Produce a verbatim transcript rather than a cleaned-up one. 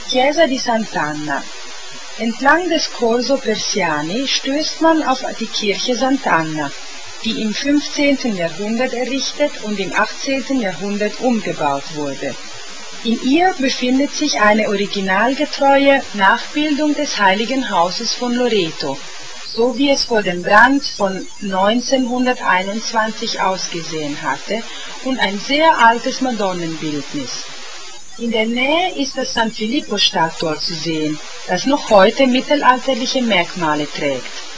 Chiesa di Sant'Anna. Entlang des Corso Persiani stößt man auf die Kirche Sant'Anna, die im fünfzehnten Jahrhundert errichtet und im achtzehnten Jahrhundert umgebaut wurde. In ihr befindet sich eine originalgetreue Nachbildung des Heiligen Hauses von Loreto, so wie es vor dem Brand von neunzehnhunderteinundzwanzig ausgesehen hatte, und ein sehr altes Madonnenbildnis. In der Nähe ist das San Filippo Stadttor zu sehen, das noch heute mittelalterliche Merkmale trägt.